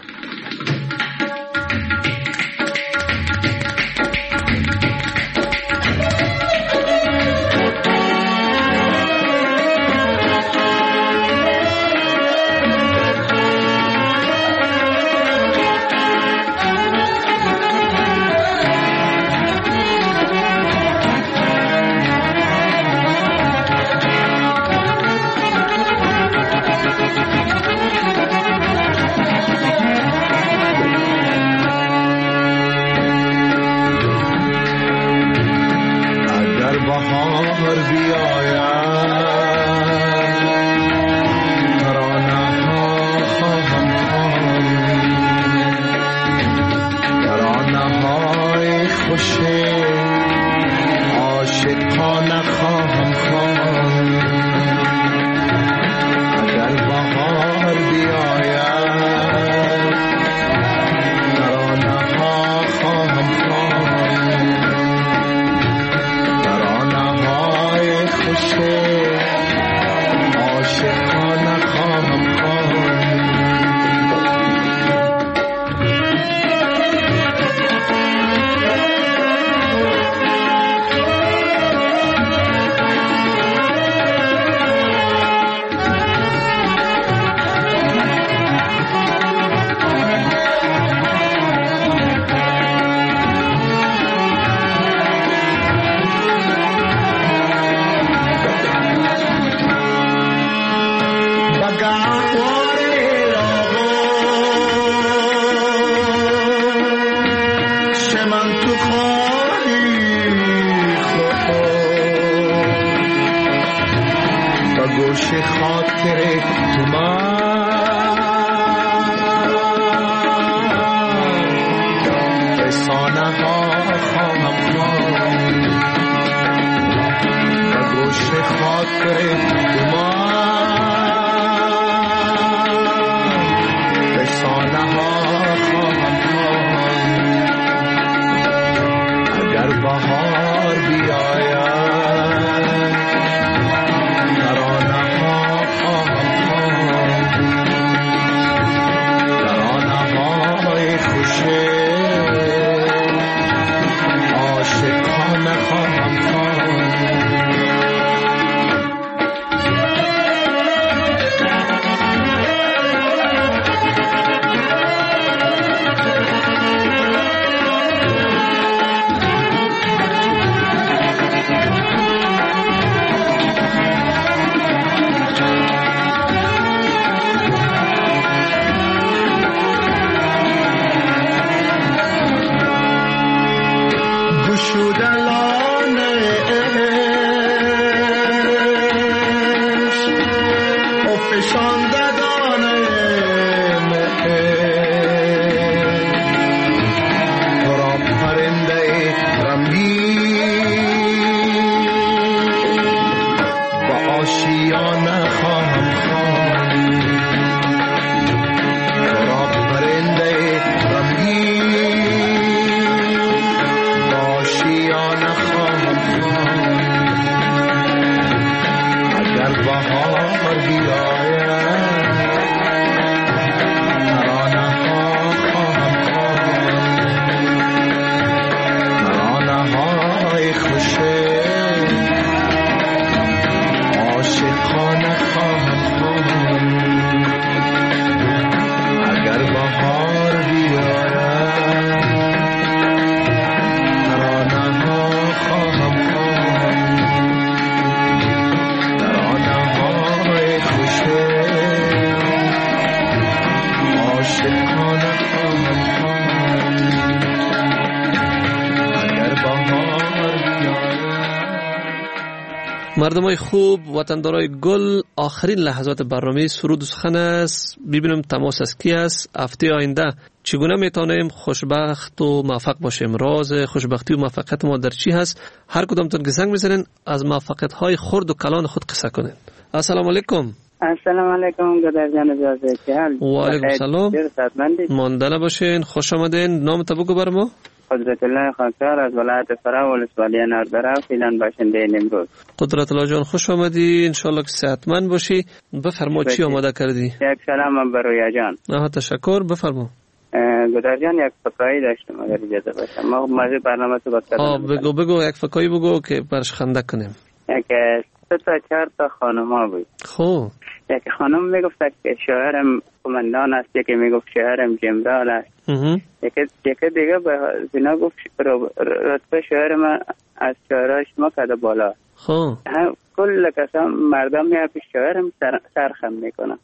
مردمای خوب، وطندارای گل، آخرین لحظات برنامه سرود و سخن است. ببینم تماس از کی است. هفته آینده چگونه میتونیم خوشبخت و موفق باشیم؟ راز خوشبختی و موفقیت ما در چی هست؟ هر کدامتون که زنگ بزنین از موفقیت های خرد و کلان خود قصه کنین. السلام علیکم. السلام علیکم گدر جان اجازه چه حال؟ و علیکم السلام. مانده باشین. خوش آمدین. نام تو بگو بر ما. قدرت الله خاکسار از ولایت فرا ولسوالی ناردره فعلا باشنده نمروز. قدرت الله جان خوش آمدی. انشالله که صحتمند باشی. بفرما چی آماده کردی؟ یک سلام بر رویا جان. آها تشکر. بفرما. گدر جان یک فکایی داشتم اگر اجازه باشه. ما موضوع برنامه تو گفتم. آه بگو بگو یک فکایی بگو که برش خنده کنیم. یک سه تا چهار تا خانم‌ها بود. خب یک خانم میگفت که شوهرم قماندان است، یکی میگفت شوهرم جنرال است، یکی یکی دیگه به زنا گفت رتبه شوهر من از شوهرش ما کده بالا. خب کل کسا مردم میاد پیش شوهرم سر سرخم میکنن.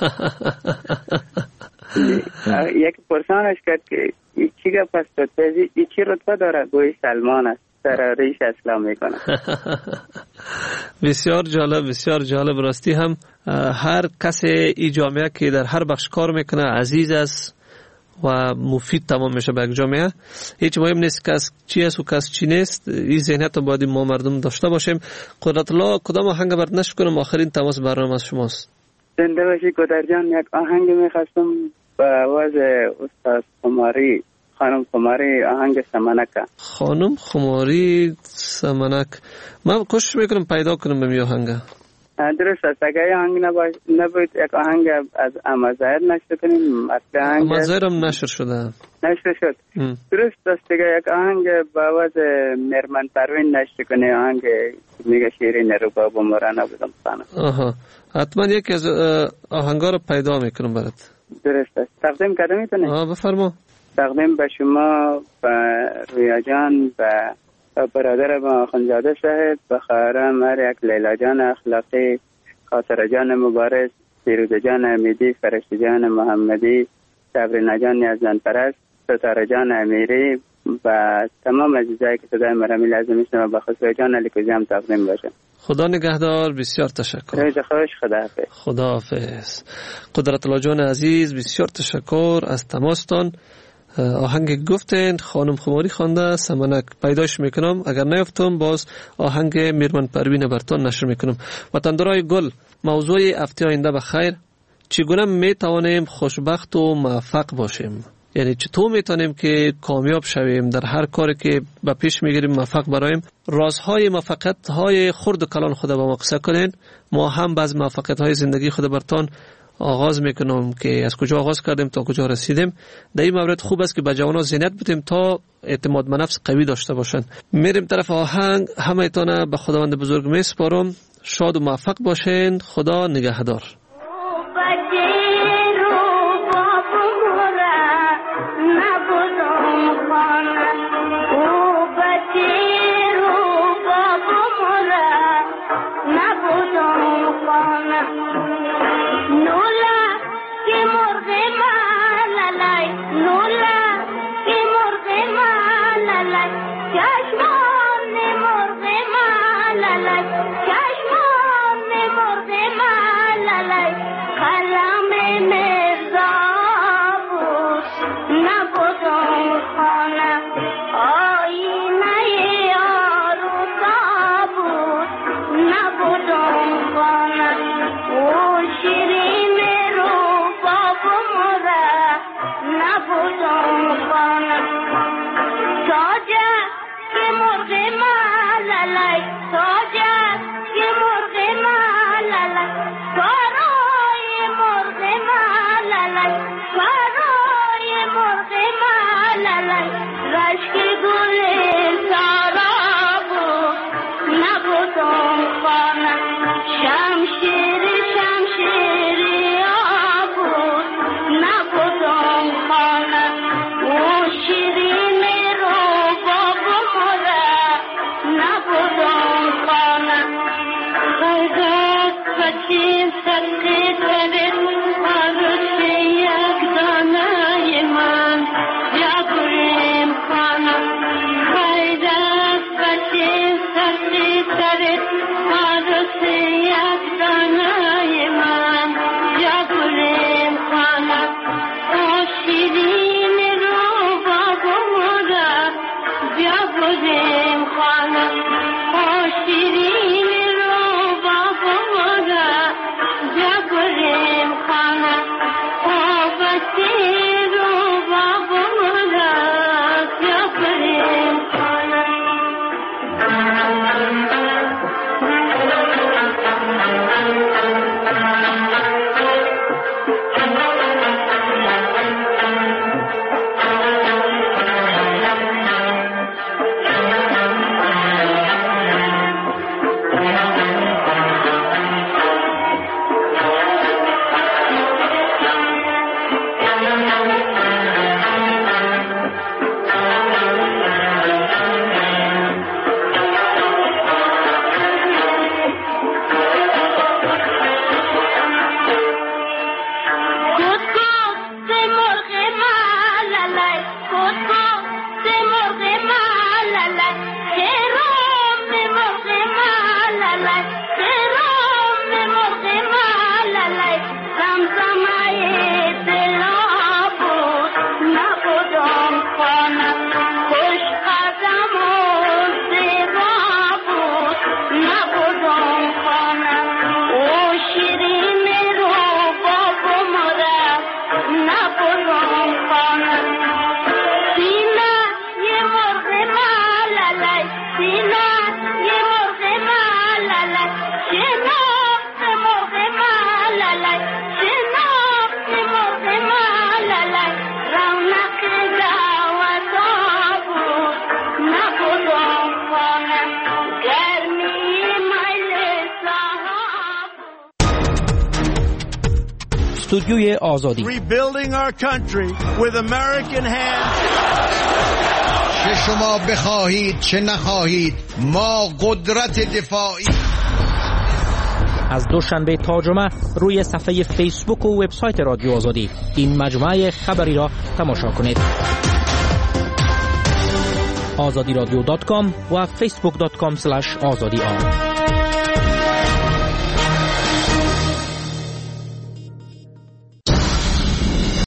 یکی پرسانش کرد که چی گپ است تو تیزی چی رتبه داره؟ گوی سلمان است، سر ریش اسلام میکنه. بسیار جالب، بسیار جالب. راستی هم هر کس ای جامعه که در هر بخش کار میکنه عزیز است و مفید تمام میشه به یک جامعه. هیچ مهم نیست کس چی است و کس چی نیست. این ذهنیت باید ما مردم داشته باشیم. قدرت الله کدام آهنگ برات نشر کنم؟ آخرین تماس برنامه از شماست. زنده باشی گدر جان. یک آهنگ میخواستم به آواز استاد خماری، خانم خماری، آهنگ سمنک. خانم خماری سمنک. من کوشش میکنم پیدا کنم به می آهنگ. درست است. اگر آهنگ نباش نبود یک آهنگ از امازایر نشر کنیم. امازایر هم نشر شده. نشر شد. ام. درست است. دیگه یک آهنگ با آواز مرمن پروین نشر کنه. آهنگ میگه شیرین رباب و مرانه بودم خانم. آها حتما یکی از آهنگا رو پیدا میکنم برات. درست است. تقدیم کرده میتونه؟ آه بفرما. تقدیم به شما، به رویا جان، به برادر ما خانزاده صاحب، به خواهرم هر یک، لیلا جان اخلاقی، خاطر جان مبارز، پیروز جان امیدی، فرشته جان محمدی، صبرینه جان یزدان پرست، ستاره جان امیری و تمام عزیزایی که صدای مرمی لازم میشنم و به خصوص جان علی کوزی هم تقدیم باشه. خدا نگهدار. بسیار تشکر. روز خوش. خداحافظ. خداحافظ. قدرت الله جان عزیز بسیار تشکر از تماستان. آهنگ گفتن خانم خماری خوانده سمنک پیداش میکنم. اگر نیفتم باز آهنگ میرمن پروین برتان نشر میکنم. وطندارای گل، موضوع هفته آینده بخیر. چگونه میتوانیم خوشبخت و موفق باشیم؟ یعنی چطور میتونیم که کامیاب شویم در هر کاری که به پیش میگیریم موفق برایم؟ رازهای موفقیت های خرد و کلان خود با ما قصه کنین. ما هم بعض موفقیت های زندگی خود برتان آغاز میکنم که از کجا آغاز کردیم تا کجا رسیدیم. در این مورد خوب است که به جوانان ذهنیت بدیم تا اعتماد به نفس قوی داشته باشند. میریم طرف آهنگ. همه ایتونه به خداوند بزرگ میسپارم. شاد و موفق باشین. خدا نگهدار. Thank you. استودیوی آزادی. Rebuilding our country with American hands. چه شما بخواهید چه نخواهید ما قدرت دفاعی. از دوشنبه تا جمعه روی صفحه فیسبوک و وبسایت رادیو آزادی این مجموعه خبری را تماشا کنید. آزادی رادیو دات کام و فیسبوک دات کام اسلش آزادی آن.